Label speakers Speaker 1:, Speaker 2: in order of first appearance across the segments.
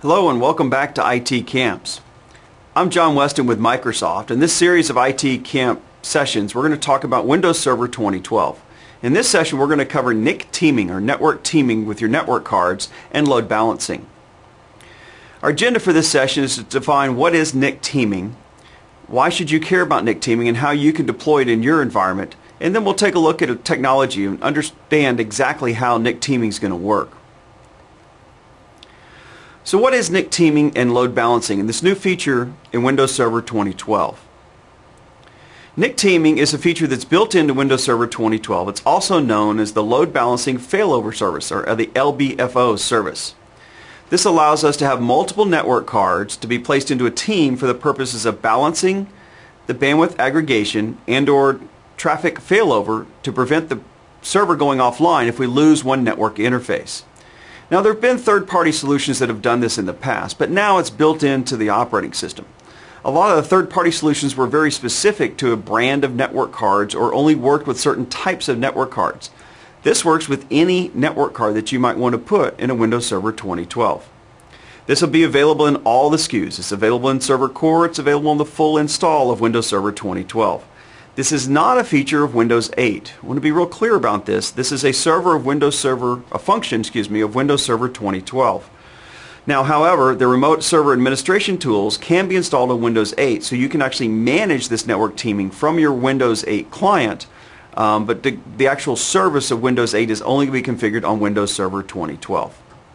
Speaker 1: Hello and welcome back to IT Camps. I'm John Weston with Microsoft. In this series of IT Camp sessions, we're going to talk about Windows Server 2012. In this session, we're going to cover NIC teaming, or network teaming with your network cards, and load balancing. Our agenda for this session is to define what is NIC teaming, why should you care about NIC teaming, and how you can deploy it in your environment, and then we'll take a look at a technology and understand exactly how NIC teaming is going to work. So what is NIC teaming and load balancing and this new feature in Windows Server 2012? NIC teaming is a feature that's built into Windows Server 2012. It's also known as the Load Balancing Failover Service, or the LBFO service. This allows us to have multiple network cards to be placed into a team for the purposes of balancing the bandwidth aggregation and/or traffic failover to prevent the server going offline if we lose one network interface. Now, there have been third-party solutions that have done this in the past, but now it's built into the operating system. A lot of the third-party solutions were very specific to a brand of network cards or only worked with certain types of network cards. This works with any network card that you might want to put in a Windows Server 2012. This will be available in all the SKUs. It's available in Server Core. It's available in the full install of Windows Server 2012. This is not a feature of Windows 8. I want to be real clear about this. This is a function of Windows Server 2012. Now, however, the remote server administration tools can be installed on Windows 8, so you can actually manage this network teaming from your Windows 8 client, but the actual service of Windows 8 is only going to be configured on Windows Server 2012.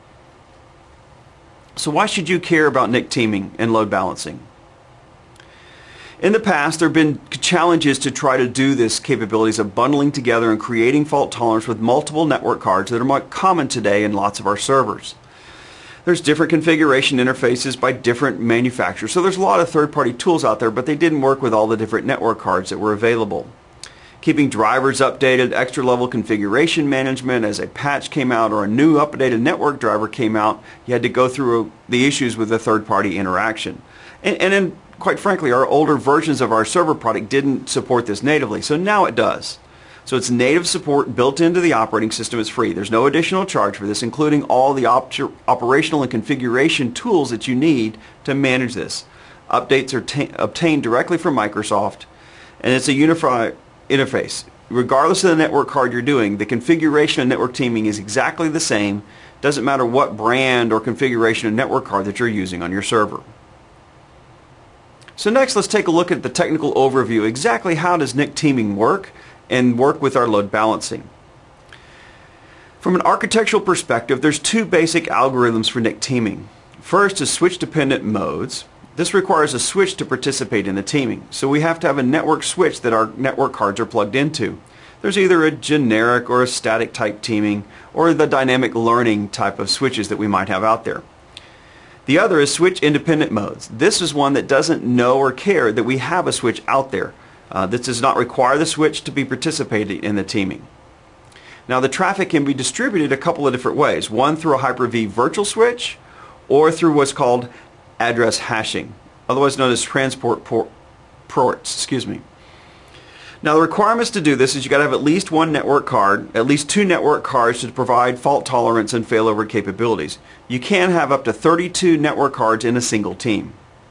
Speaker 1: So why should you care about NIC teaming and load balancing? In the past, there have been challenges to try to do this capabilities of bundling together and creating fault tolerance with multiple network cards that are more common today in lots of our servers. There's different configuration interfaces by different manufacturers, so there's a lot of third-party tools out there, but they didn't work with all the different network cards that were available. Keeping drivers updated, extra-level configuration management as a patch came out or a new updated network driver came out, you had to go through the issues with the third-party interaction. And quite frankly, our older versions of our server product didn't support this natively, so now it does. So it's native support built into the operating system. It's free. There's no additional charge for this, including all the operational and configuration tools that you need to manage this. Updates are obtained directly from Microsoft, and it's a unified interface. Regardless of the network card you're doing, the configuration of network teaming is exactly the same. Doesn't matter what brand or configuration of network card that you're using on your server. So next, let's take a look at the technical overview. Exactly how does NIC teaming work and work with our load balancing? From an architectural perspective, there's two basic algorithms for NIC teaming. First is switch-dependent modes. This requires a switch to participate in the teaming. So we have to have a network switch that our network cards are plugged into. There's either a generic or a static type teaming or the dynamic learning type of switches that we might have out there. The other is switch-independent modes. This is one that doesn't know or care that we have a switch out there. This does not require the switch to be participating in the teaming. Now, the traffic can be distributed a couple of different ways. One through a Hyper-V virtual switch, or through what's called address hashing, otherwise known as transport ports. Now, the requirements to do this is you've got to have at least one network card, at least two network cards to provide fault tolerance and failover capabilities. You can have up to 32 network cards in a single team.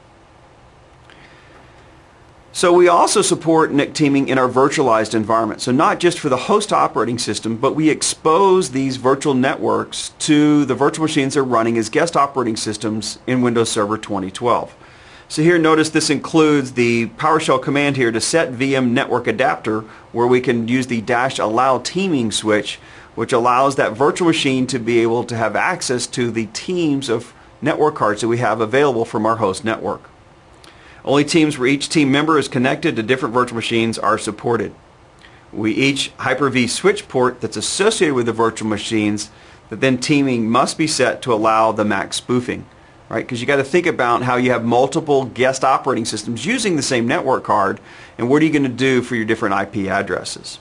Speaker 1: So we also support NIC teaming in our virtualized environment. So not just for the host operating system, but we expose these virtual networks to the virtual machines they're running as guest operating systems in Windows Server 2012. So here, notice this includes the PowerShell command here to set VM network adapter, where we can use the -allow teaming switch, which allows that virtual machine to be able to have access to the teams of network cards that we have available from our host network. Only teams where each team member is connected to different virtual machines are supported. Each Hyper-V switch port that's associated with the virtual machines, that then teaming must be set to allow the MAC spoofing. Right? Because you got to think about how you have multiple guest operating systems using the same network card, and what are you going to do for your different IP addresses?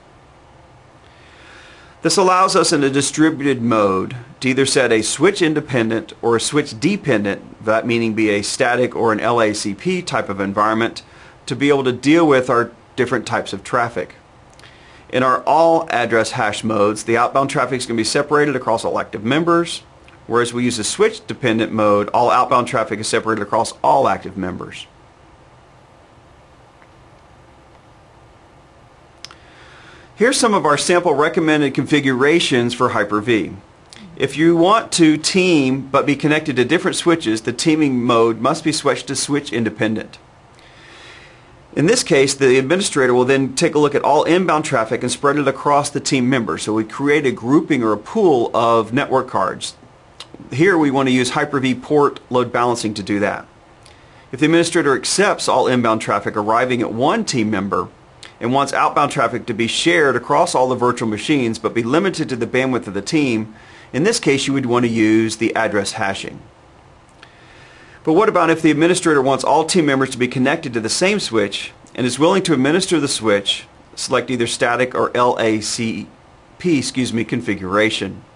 Speaker 1: This allows us in a distributed mode to either set a switch independent or a switch dependent, that meaning be a static or an LACP type of environment, to be able to deal with our different types of traffic. In our all address hash modes, the outbound traffic is going to be separated across all active members. whereas we use the switch dependent mode, all outbound traffic is separated across all active members. Here's some of our sample recommended configurations for Hyper-V. If you want to team but be connected to different switches, the teaming mode must be switched to switch independent. In this case, the administrator will then take a look at all inbound traffic and spread it across the team members. So we create a grouping or a pool of network cards. Here we want to use Hyper-V port load balancing to do that. If the administrator accepts all inbound traffic arriving at one team member and wants outbound traffic to be shared across all the virtual machines but be limited to the bandwidth of the team, in this case you would want to use the address hashing. But what about if the administrator wants all team members to be connected to the same switch and is willing to administer the switch, select either static or LACP configuration.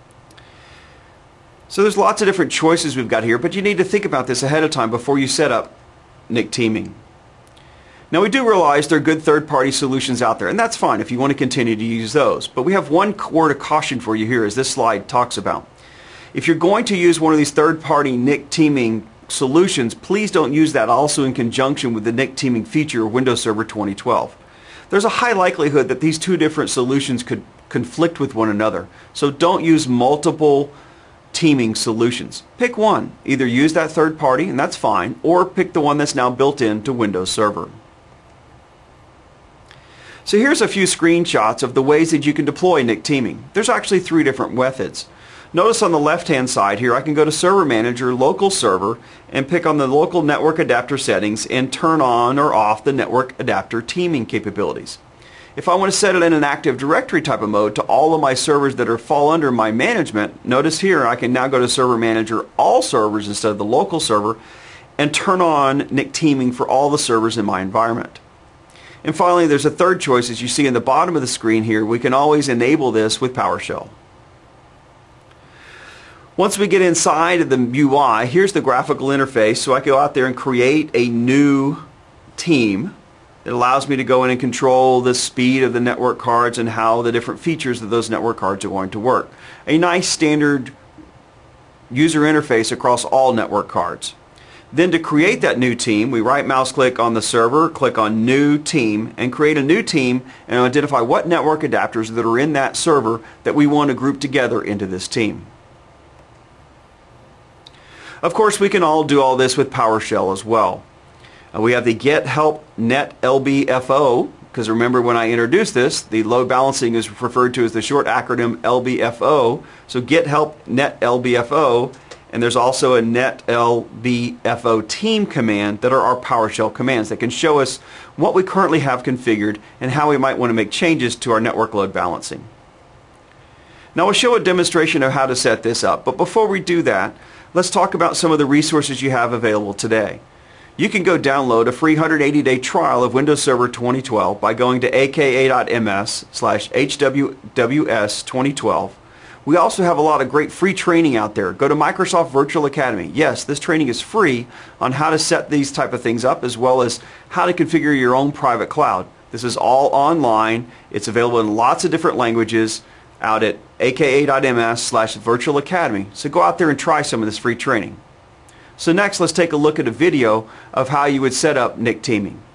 Speaker 1: So there's lots of different choices we've got here, but you need to think about this ahead of time before you set up NIC teaming. Now we do realize there are good third-party solutions out there, and that's fine if you want to continue to use those. But we have one word of caution for you here, as this slide talks about. If you're going to use one of these third-party NIC teaming solutions, please don't use that also in conjunction with the NIC teaming feature of Windows Server 2012. There's a high likelihood that these two different solutions could conflict with one another, so don't use multiple teaming solutions. Pick one. Either use that third party, and that's fine, or pick the one that's now built into Windows Server. So here's a few screenshots of the ways that you can deploy NIC teaming. There's actually three different methods. Notice on the left-hand side here, I can go to Server Manager, Local Server, and pick on the local network adapter settings and turn on or off the network adapter teaming capabilities. If I want to set it in an Active Directory type of mode to all of my servers that fall under my management, notice here I can now go to Server Manager, All Servers instead of the Local Server, and turn on NIC teaming for all the servers in my environment. And finally, there's a third choice. As you see in the bottom of the screen here, we can always enable this with PowerShell. Once we get inside of the UI, here's the graphical interface. So I go out there and create a new team. It allows me to go in and control the speed of the network cards and how the different features of those network cards are going to work. A nice standard user interface across all network cards. Then to create that new team, we right mouse click on the server, click on New Team, and create a new team and identify what network adapters that are in that server that we want to group together into this team. Of course, we can all do all this with PowerShell as well. We have the Get Help Net LBFO, because remember when I introduced this, the load balancing is referred to as the short acronym LBFO. So Get Help Net LBFO, and there's also a Net LBFO team command that are our PowerShell commands that can show us what we currently have configured and how we might want to make changes to our network load balancing. Now we'll show a demonstration of how to set this up, but before we do that, let's talk about some of the resources you have available today. You can go download a free 180-day trial of Windows Server 2012 by going to aka.ms/HWWS2012. We also have a lot of great free training out there. Go to Microsoft Virtual Academy. Yes, this training is free on how to set these type of things up as well as how to configure your own private cloud. This is all online. It's available in lots of different languages out at aka.ms/Virtual Academy. So go out there and try some of this free training. So next, let's take a look at a video of how you would set up NIC teaming.